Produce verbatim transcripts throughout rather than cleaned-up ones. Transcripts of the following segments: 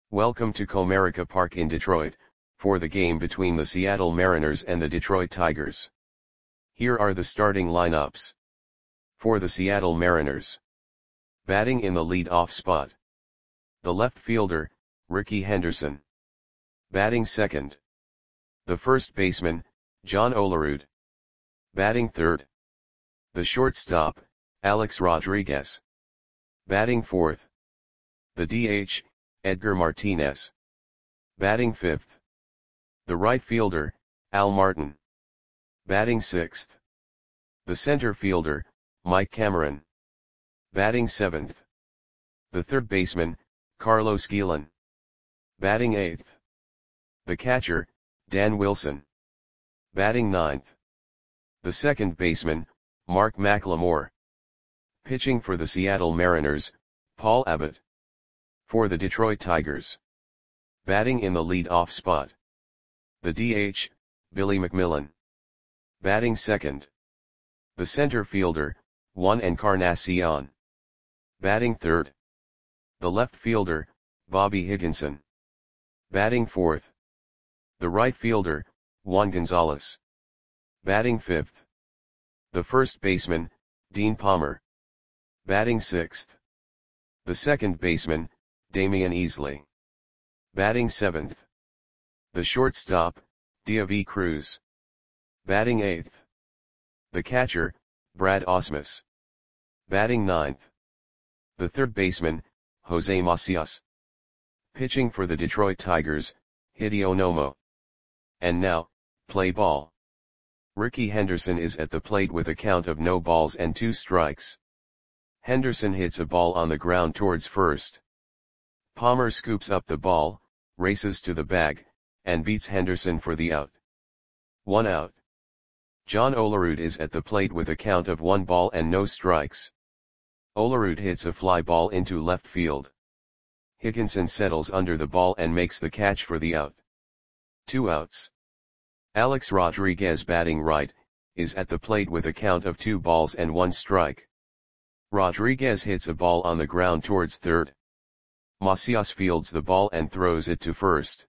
Welcome to Comerica Park in Detroit, for the game between the Seattle Mariners and the Detroit Tigers. Here are the starting lineups. For the Seattle Mariners. Batting in the lead-off spot. The left fielder, Rickey Henderson. Batting second. The first baseman, John Olerud. Batting third. The shortstop, Alex Rodriguez. Batting fourth. The D H, Edgar Martinez. Batting fifth. The right fielder, Al Martin. Batting sixth. The center fielder, Mike Cameron. Batting seventh. The third baseman, Carlos Guillen. Batting eighth. The catcher, Dan Wilson. Batting ninth. The second baseman, Mark McLemore. Pitching for the Seattle Mariners, Paul Abbott. For the Detroit Tigers. Batting in the lead-off spot. The D H, Billy McMillan. Batting second. The center fielder, Juan Encarnacion. Batting third. The left fielder, Bobby Higginson. Batting fourth. The right fielder, Juan Gonzalez. Batting fifth. The first baseman, Dean Palmer. Batting sixth. The second baseman, Damian Easley. Batting seventh. The shortstop, Diaby Cruz. Batting eighth. The catcher, Brad Ausmus. Batting ninth. The third baseman, Jose Macias. Pitching for the Detroit Tigers, Hideo Nomo. And now, play ball. Rickey Henderson is at the plate with a count of no balls and two strikes. Henderson hits a ball on the ground towards first. Palmer scoops up the ball, races to the bag, and beats Henderson for the out. One out. John Olerud is at the plate with a count of one ball and no strikes. Olerud hits a fly ball into left field. Higginson settles under the ball and makes the catch for the out. Two outs. Alex Rodriguez, batting right, is at the plate with a count of two balls and one strike. Rodriguez hits a ball on the ground towards third. Macias fields the ball and throws it to first.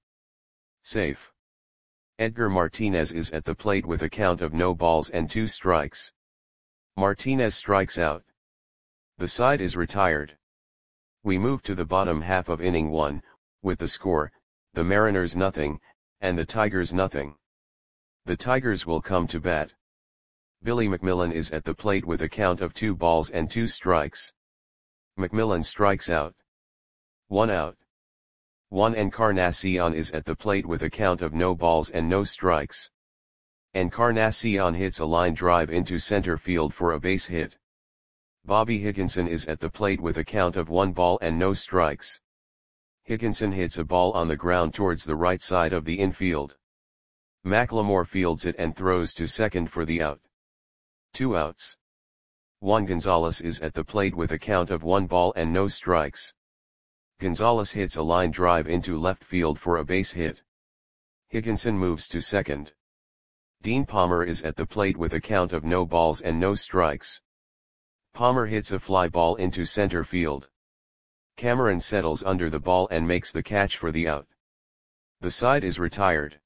Safe. Edgar Martinez is at the plate with a count of no balls and two strikes. Martinez strikes out. The side is retired. We move to the bottom half of inning one, with the score, the Mariners nothing, and the Tigers nothing. The Tigers will come to bat. Billy McMillan is at the plate with a count of two balls and two strikes. McMillan strikes out. One out. Juan Encarnacion is at the plate with a count of no balls and no strikes. Encarnacion hits a line drive into center field for a base hit. Bobby Higginson is at the plate with a count of one ball and no strikes. Higginson hits a ball on the ground towards the right side of the infield. McLemore fields it and throws to second for the out. Two outs. Juan Gonzalez is at the plate with a count of one ball and no strikes. Gonzalez hits a line drive into left field for a base hit. Higginson moves to second. Dean Palmer is at the plate with a count of no balls and no strikes. Palmer hits a fly ball into center field. Cameron settles under the ball and makes the catch for the out. The side is retired.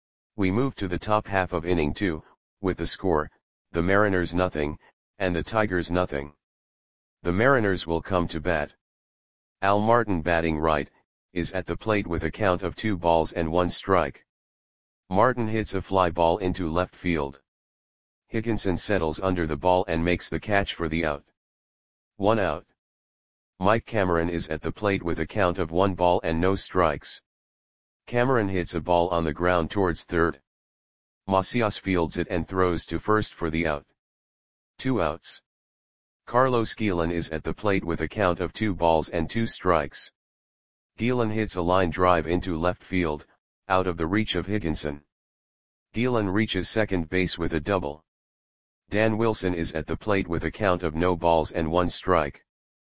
We move to the top half of inning two, with the score, the Mariners nothing, and the Tigers nothing. The Mariners will come to bat. Al Martin, batting right, is at the plate with a count of two balls and one strike. Martin hits a fly ball into left field. Higginson settles under the ball and makes the catch for the out. One out. Mike Cameron is at the plate with a count of one ball and no strikes. Cameron hits a ball on the ground towards third. Macias fields it and throws to first for the out. Two outs. Carlos Guillen is at the plate with a count of two balls and two strikes. Guillen hits a line drive into left field, out of the reach of Higginson. Guillen reaches second base with a double. Dan Wilson is at the plate with a count of no balls and one strike.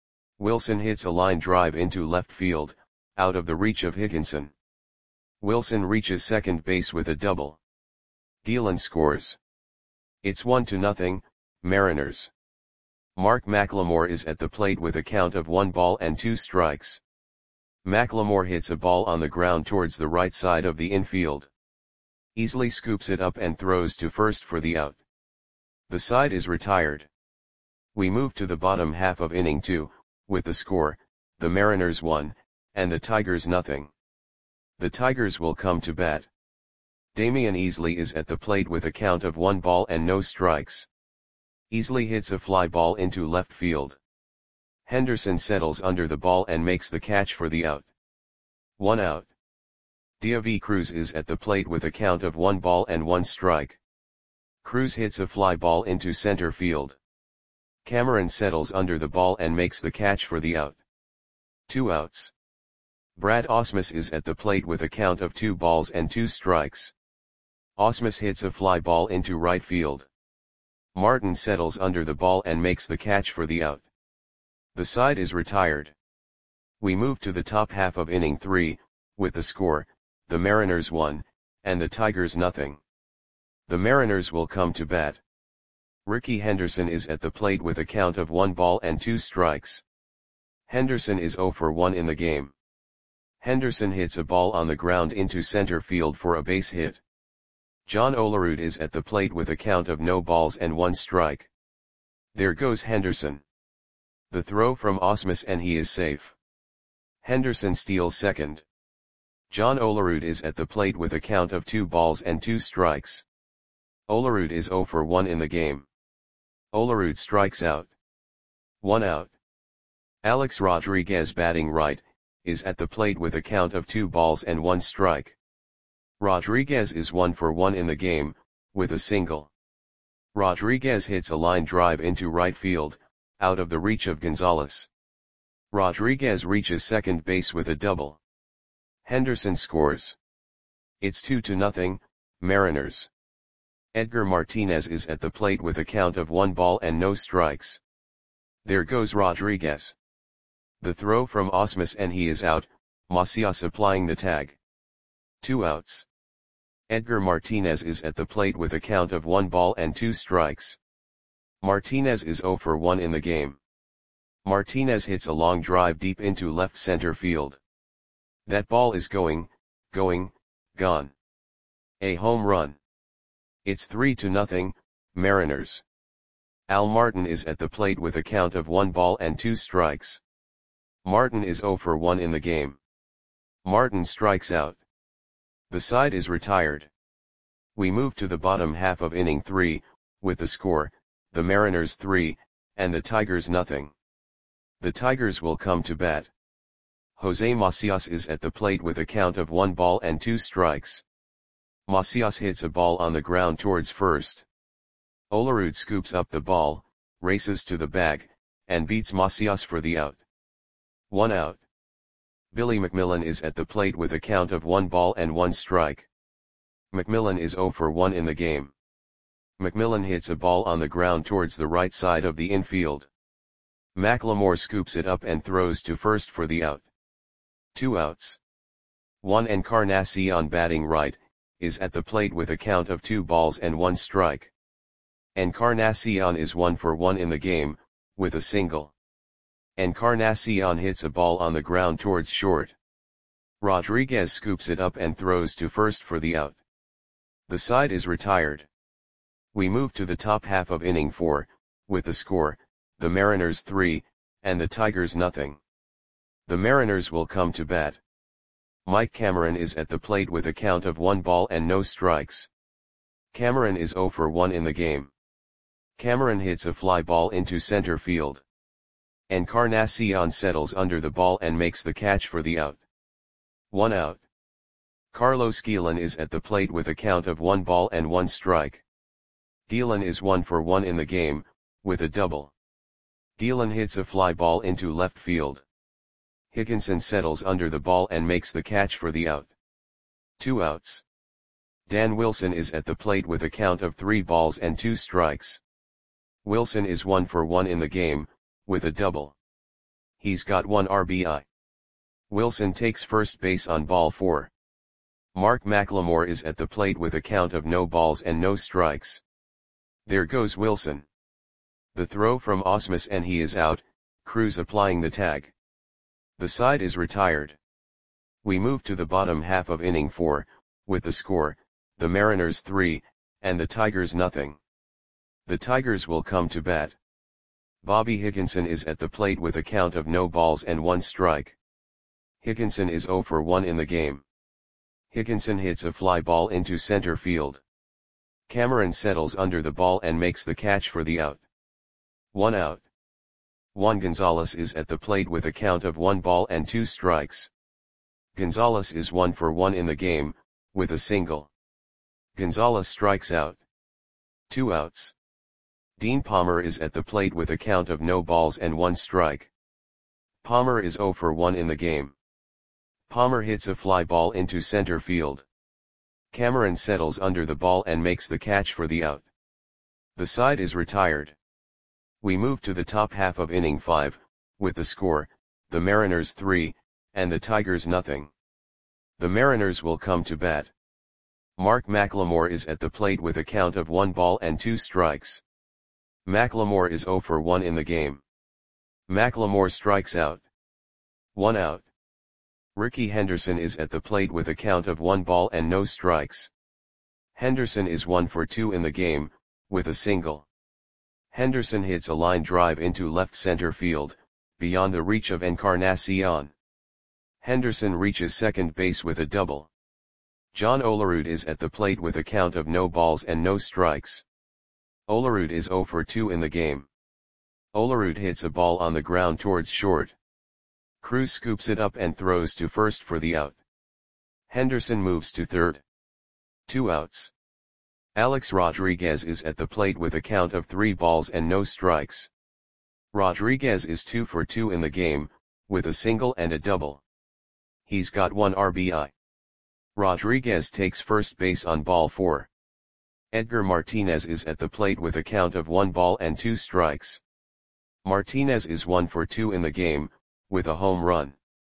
Wilson hits a line drive into left field, out of the reach of Higginson. Wilson reaches second base with a double. Guillen scores. It's one to nothing, Mariners. Mark McLemore is at the plate with a count of one ball and two strikes. Macklemore hits a ball on the ground towards the right side of the infield. Easily scoops it up and throws to first for the out. The side is retired. We move to the bottom half of inning two, with the score, the Mariners one, and the Tigers nothing. The Tigers will come to bat. Damian Easley is at the plate with a count of one ball and no strikes. Easley hits a fly ball into left field. Henderson settles under the ball and makes the catch for the out. One out. Diavy Cruz is at the plate with a count of one ball and one strike. Cruz hits a fly ball into center field. Cameron settles under the ball and makes the catch for the out. Two outs. Brad Ausmus is at the plate with a count of two balls and two strikes. Ausmus hits a fly ball into right field. Martin settles under the ball and makes the catch for the out. The side is retired. We move to the top half of inning three, with the score, the Mariners one, and the Tigers nothing. The Mariners will come to bat. Ricky Henderson is at the plate with a count of one ball and two strikes. Henderson is zero for one in the game. Henderson hits a ball on the ground into center field for a base hit. John Olerud is at the plate with a count of no balls and one strike. There goes Henderson. The throw from Ausmus and he is safe. Henderson steals second. John Olerud is at the plate with a count of two balls and two strikes. Olerud is zero for one in the game. Olerud strikes out. One out. Alex Rodriguez, batting right, is at the plate with a count of two balls and one strike. Rodriguez is one for one in the game, with a single. Rodriguez hits a line drive into right field, out of the reach of Gonzalez. Rodriguez reaches second base with a double. Henderson scores. It's two to nothing, Mariners. Edgar Martinez is at the plate with a count of one ball and no strikes. There goes Rodriguez. The throw from Ausmus and he is out, Macias applying the tag. Two outs. Edgar Martinez is at the plate with a count of one ball and two strikes. Martinez is zero for one in the game. Martinez hits a long drive deep into left center field. That ball is going, going, gone. A home run. It's three to nothing, Mariners. Al Martin is at the plate with a count of one ball and two strikes. Martin is zero for one in the game. Martin strikes out. The side is retired. We move to the bottom half of inning three, with the score, the Mariners three, and the Tigers nothing. The Tigers will come to bat. Jose Macias is at the plate with a count of one ball and two strikes. Macias hits a ball on the ground towards first. Olerud scoops up the ball, races to the bag, and beats Macias for the out. One out. Billy McMillan is at the plate with a count of one ball and one strike. McMillan is zero for one in the game. McMillan hits a ball on the ground towards the right side of the infield. Macklemore scoops it up and throws to first for the out. Two outs. Juan Encarnacion, batting right, is at the plate with a count of two balls and one strike. Encarnacion is one for one in the game, with a single. Encarnacion hits a ball on the ground towards short. Rodriguez scoops it up and throws to first for the out. The side is retired. We move to the top half of inning four, with the score, the Mariners three, and the Tigers nothing. The Mariners will come to bat. Mike Cameron is at the plate with a count of one ball and no strikes. Cameron is zero for one in the game. Cameron hits a fly ball into center field. Encarnacion settles under the ball and makes the catch for the out. One out. Carlos Guillen is at the plate with a count of one ball and one strike. Guillen is one for one in the game, with a double. Guillen hits a fly ball into left field. Higginson settles under the ball and makes the catch for the out. Two outs. Dan Wilson is at the plate with a count of three balls and two strikes. Wilson is one for one in the game, with a double. He's got one R B I. Wilson takes first base on ball four. Mark Macklemore is at the plate with a count of no balls and no strikes. There goes Wilson. The throw from Ausmus and he is out, Cruz applying the tag. The side is retired. We move to the bottom half of inning four, with the score, the Mariners three, and the Tigers nothing. The Tigers will come to bat. Bobby Higginson is at the plate with a count of no balls and one strike. Higginson is oh for one in the game. Higginson hits a fly ball into center field. Cameron settles under the ball and makes the catch for the out. One out. Juan Gonzalez is at the plate with a count of one ball and two strikes. Gonzalez is one for one in the game, with a single. Gonzalez strikes out. Two outs. Dean Palmer is at the plate with a count of no balls and one strike. Palmer is oh for one in the game. Palmer hits a fly ball into center field. Cameron settles under the ball and makes the catch for the out. The side is retired. We move to the top half of inning five, with the score, the Mariners three, and the Tigers nothing. The Mariners will come to bat. Mark McLemore is at the plate with a count of one ball and two strikes. McLemore is oh for one in the game. McLemore strikes out. One out. Ricky Henderson is at the plate with a count of one ball and no strikes. Henderson is one for two in the game, with a single. Henderson hits a line drive into left center field, beyond the reach of Encarnacion. Henderson reaches second base with a double. John Olerud is at the plate with a count of no balls and no strikes. Olerud is oh for two in the game. Olerud hits a ball on the ground towards short. Cruz scoops it up and throws to first for the out. Henderson moves to third. Two outs. Alex Rodriguez is at the plate with a count of three balls and no strikes. Rodriguez is two for two in the game, with a single and a double. He's got one R B I. Rodriguez takes first base on ball four. Edgar Martinez is at the plate with a count of one ball and two strikes. Martinez is one for two in the game, with a home run.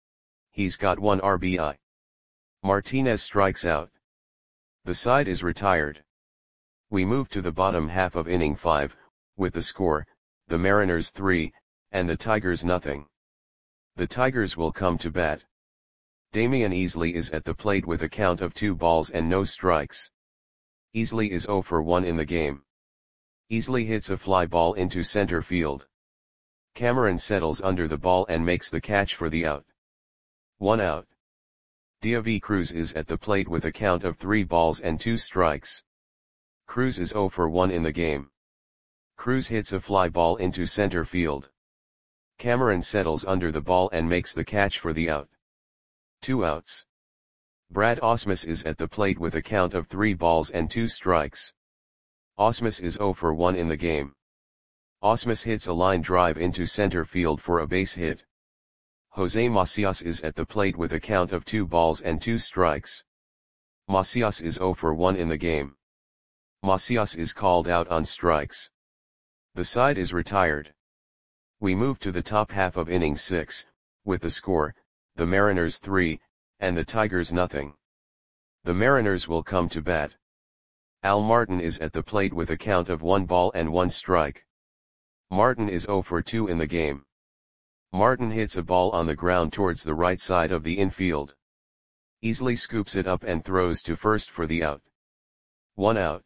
He's got one R B I. Martinez strikes out. The side is retired. We move to the bottom half of inning five, with the score, the Mariners three, and the Tigers nothing. The Tigers will come to bat. Damian Easley is at the plate with a count of two balls and no strikes. Easley is oh for one in the game. Easley hits a fly ball into center field. Cameron settles under the ball and makes the catch for the out. One out. Diavi Cruz is at the plate with a count of three balls and two strikes. Cruz is oh for one in the game. Cruz hits a fly ball into center field. Cameron settles under the ball and makes the catch for the out. Two outs. Brad Ausmus is at the plate with a count of three balls and two strikes. Ausmus is oh for one in the game. Ausmus hits a line drive into center field for a base hit. Jose Macias is at the plate with a count of two balls and two strikes. Macias is oh for one in the game. Macias is called out on strikes. The side is retired. We move to the top half of inning six, with the score, the Mariners three, and the Tigers nothing. The Mariners will come to bat. Al Martin is at the plate with a count of one ball and one strike. Martin is oh for two in the game. Martin hits a ball on the ground towards the right side of the infield. Easley scoops it up and throws to first for the out. One out.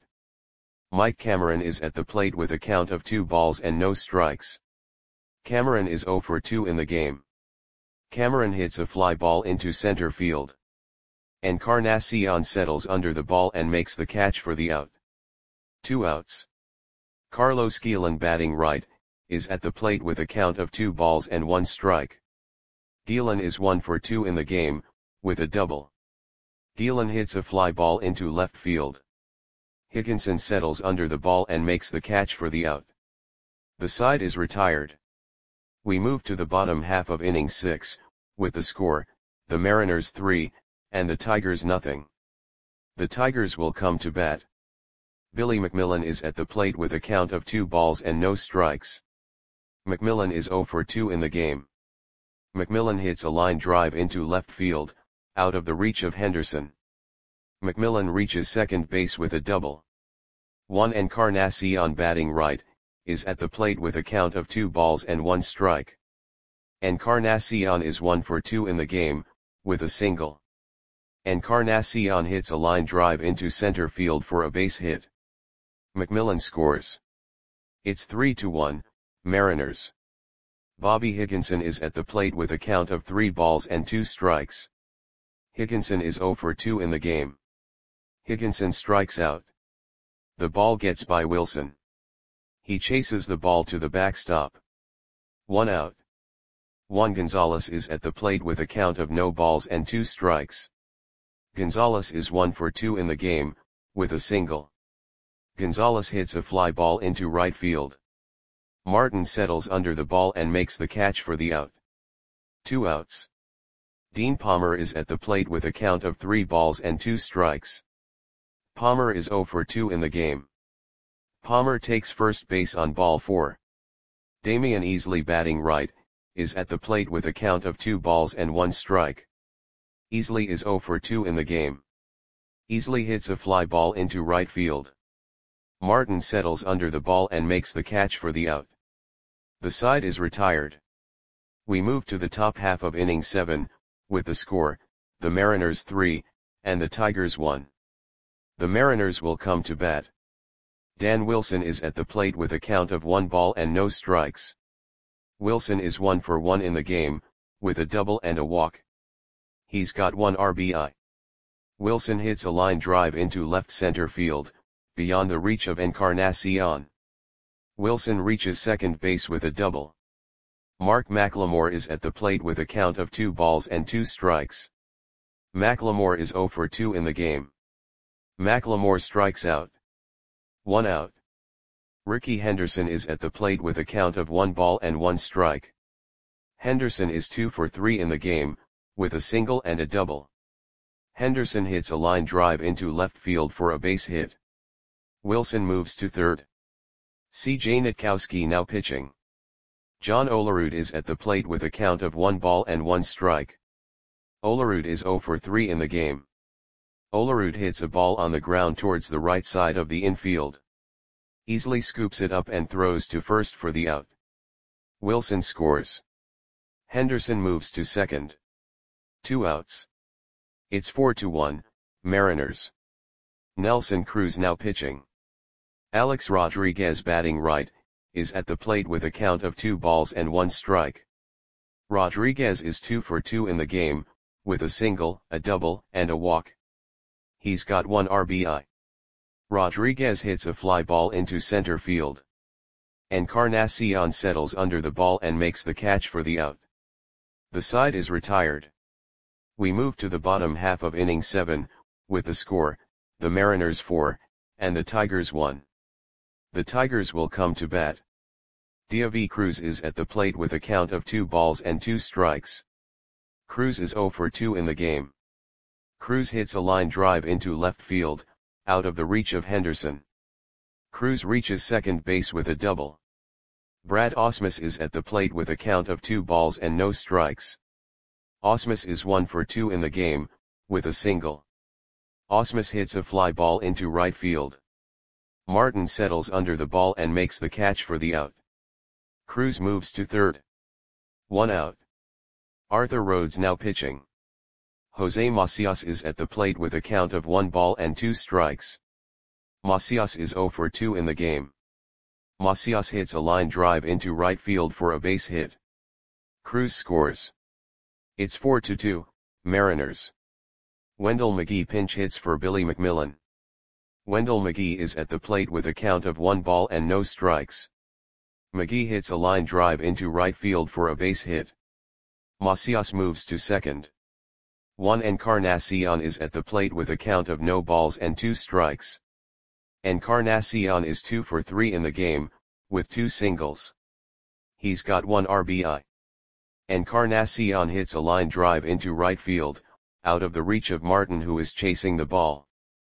Mike Cameron is at the plate with a count of two balls and no strikes. Cameron is oh for two in the game. Cameron hits a fly ball into center field. Encarnacion settles under the ball and makes the catch for the out. Two outs. Carlos Guillen, batting right, is at the plate with a count of two balls and one strike. Guillen is one for two in the game, with a double. Guillen hits a fly ball into left field. Higginson settles under the ball and makes the catch for the out. The side is retired. We move to the bottom half of inning six, with the score, the Mariners three, and the Tigers nothing. The Tigers will come to bat. Billy McMillan is at the plate with a count of two balls and no strikes. McMillan is oh for two in the game. McMillan hits a line drive into left field, out of the reach of Henderson. McMillan reaches second base with a double. Juan Encarnacion, batting right, is at the plate with a count of two balls and one strike. Encarnacion is one for two in the game, with a single. Encarnacion hits a line drive into center field for a base hit. McMillan scores. It's three to one, Mariners. Bobby Higginson is at the plate with a count of three balls and two strikes. Higginson is zero for two in the game. Higginson strikes out. The ball gets by Wilson. He chases the ball to the backstop. One out. Juan Gonzalez is at the plate with a count of no balls and two strikes. Gonzalez is one for two in the game, with a single. Gonzalez hits a fly ball into right field. Martin settles under the ball and makes the catch for the out. Two outs. Dean Palmer is at the plate with a count of three balls and two strikes. Palmer is zero for two in the game. Palmer takes first base on ball four. Damian Easley, batting right, is at the plate with a count of two balls and one strike. Easley is zero for two in the game. Easley hits a fly ball into right field. Martin settles under the ball and makes the catch for the out. The side is retired. We move to the top half of inning seven, with the score, the Mariners three, and the Tigers one. The Mariners will come to bat. Dan Wilson is at the plate with a count of one ball and no strikes. Wilson is one for one in the game, with a double and a walk. He's got one R B I. Wilson hits a line drive into left center field, beyond the reach of Encarnacion. Wilson reaches second base with a double. Mark McLemore is at the plate with a count of two balls and two strikes. McLemore is zero for two in the game. McLemore strikes out. One out. Ricky Henderson is at the plate with a count of one ball and one strike. Henderson is two for three in the game, with a single and a double. Henderson hits a line drive into left field for a base hit. Wilson moves to third. C J Nitkowski now pitching. John Olerud is at the plate with a count of one ball and one strike. Olerud is zero for three in the game. Olerud hits a ball on the ground towards the right side of the infield. Easley scoops it up and throws to first for the out. Wilson scores. Henderson moves to second. Two outs. It's four to one, Mariners. Nelson Cruz now pitching. Alex Rodriguez, batting right, is at the plate with a count of two balls and one strike. Rodriguez is two for two in the game, with a single, a double, and a walk. He's got one R B I. Rodriguez hits a fly ball into center field. Encarnacion settles under the ball and makes the catch for the out. The side is retired. We move to the bottom half of inning seven, with the score, the Mariners four, and the Tigers one. The Tigers will come to bat. Diaby Cruz is at the plate with a count of two balls and two strikes. Cruz is zero for two in the game. Cruz hits a line drive into left field, out of the reach of Henderson. Cruz reaches second base with a double. Brad Ausmus is at the plate with a count of two balls and no strikes. Ausmus is one for two in the game, with a single. Ausmus hits a fly ball into right field. Martin settles under the ball and makes the catch for the out. Cruz moves to third. One out. Arthur Rhodes now pitching. Jose Macias is at the plate with a count of one ball and two strikes. Macias is zero for two in the game. Macias hits a line drive into right field for a base hit. Cruz scores. It's four to two, Mariners. Wendell McGee pinch hits for Billy McMillan. Wendell McGee is at the plate with a count of one ball and no strikes. McGee hits a line drive into right field for a base hit. Macias moves to second. Juan Encarnacion is at the plate with a count of no balls and two strikes. Encarnacion is two for three in the game, with two singles. He's got one R B I. Encarnacion hits a line drive into right field, out of the reach of Martin, who is chasing the ball.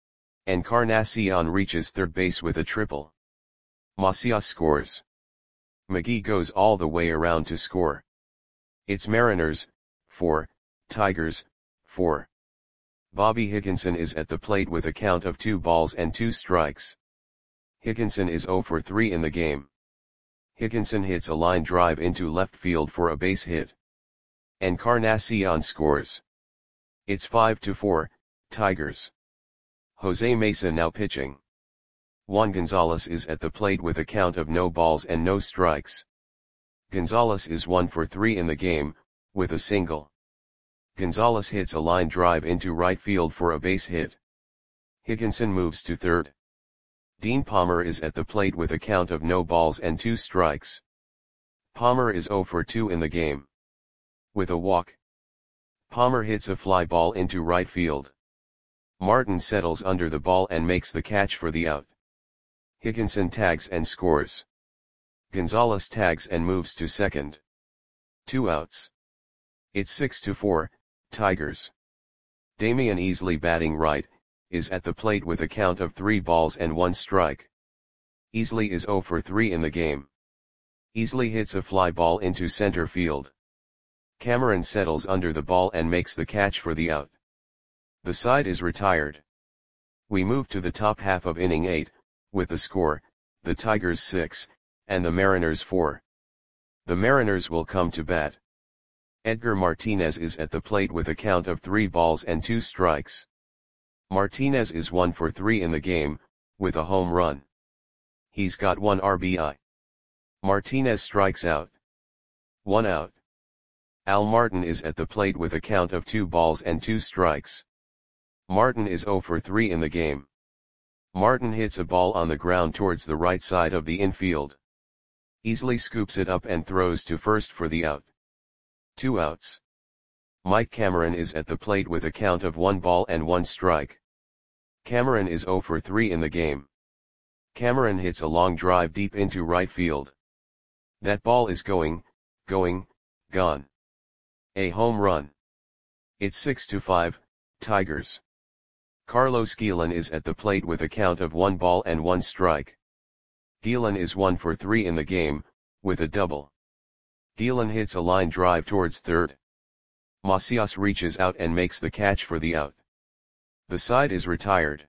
Encarnacion reaches third base with a triple. Macias scores. McGee goes all the way around to score. It's Mariners, four, Tigers, four. Bobby Higginson is at the plate with a count of two balls and two strikes. Higginson is zero for three in the game. Higginson hits a line drive into left field for a base hit. Encarnacion scores. It's five to four, Tigers. Jose Mesa now pitching. Juan Gonzalez is at the plate with a count of no balls and no strikes. Gonzalez is one for three in the game, with a single. Gonzalez hits a line drive into right field for a base hit. Higginson moves to third. Dean Palmer is at the plate with a count of no balls and two strikes. Palmer is zero for two in the game. With a walk, Palmer hits a fly ball into right field. Martin settles under the ball and makes the catch for the out. Higginson tags and scores. Gonzalez tags and moves to second. Two outs. It's six to four, Tigers. Damian Easley, batting right, is at the plate with a count of three balls and one strike. Easley is zero for three in the game. Easley hits a fly ball into center field. Cameron settles under the ball and makes the catch for the out. The side is retired. We move to the top half of inning eight, with the score, the Tigers six, and the Mariners four. The Mariners will come to bat. Edgar Martinez is at the plate with a count of three balls and two strikes. Martinez is one for three in the game, with a home run. He's got one R B I. Martinez strikes out. One out. Al Martin is at the plate with a count of two balls and two strikes. Martin is zero for three in the game. Martin hits a ball on the ground towards the right side of the infield. Easley scoops it up and throws to first for the out. Two outs. Mike Cameron is at the plate with a count of one ball and one strike. Cameron is zero for three in the game. Cameron hits a long drive deep into right field. That ball is going, going, gone. A home run. It's six to five, Tigers. Carlos Guillen is at the plate with a count of one ball and one strike. Guillen is one for three in the game, with a double. Guillen hits a line drive towards third. Macias reaches out and makes the catch for the out. The side is retired.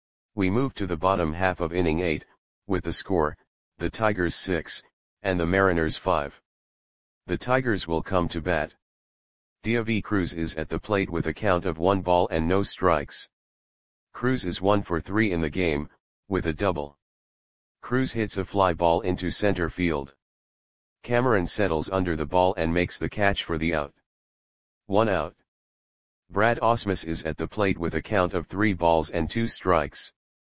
We move to the bottom half of inning eight, with the score, the Tigers six, and the Mariners five. The Tigers will come to bat. Diavi Cruz is at the plate with a count of one ball and no strikes. Cruz is one for three in the game, with a double. Cruz hits a fly ball into center field. Cameron settles under the ball and makes the catch for the out. One out. Brad Ausmus is at the plate with a count of three balls and two strikes.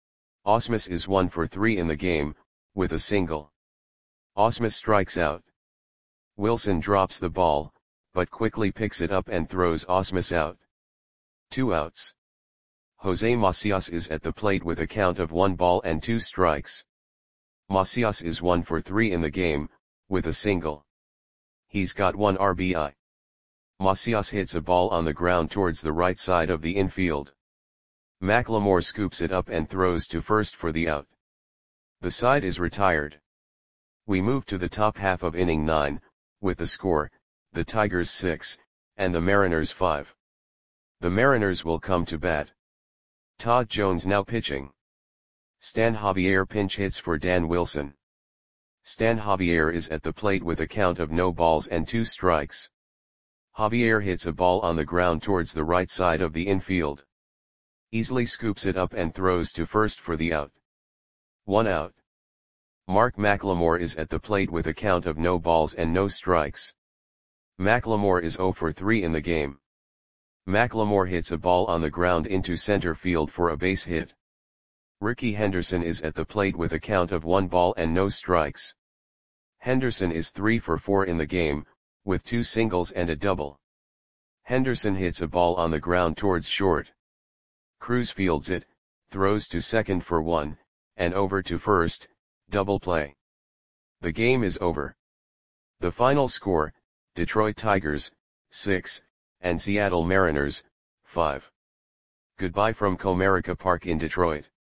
Ausmus is one for three in the game, with a single. Ausmus strikes out. Wilson drops the ball, but quickly picks it up and throws Ausmus out. Two outs. Jose Macias is at the plate with a count of one ball and two strikes. Macias is one for three in the game, with a single. He's got one R B I. Macias hits a ball on the ground towards the right side of the infield. McLemore scoops it up and throws to first for the out. The side is retired. We move to the top half of inning nine, with the score, the Tigers six, and the Mariners five. The Mariners will come to bat. Todd Jones now pitching. Stan Javier pinch hits for Dan Wilson. Stan Javier is at the plate with a count of no balls and two strikes. Javier hits a ball on the ground towards the right side of the infield. Easley scoops it up and throws to first for the out. One out. Mark McLemore is at the plate with a count of no balls and no strikes. McLemore is zero for three in the game. McLemore hits a ball on the ground into center field for a base hit. Ricky Henderson is at the plate with a count of one ball and no strikes. Henderson is three for four in the game, with two singles and a double. Henderson hits a ball on the ground towards short. Cruz fields it, throws to second for one, and over to first, double play. The game is over. The final score, Detroit Tigers, six, and Seattle Mariners, five. Goodbye from Comerica Park in Detroit.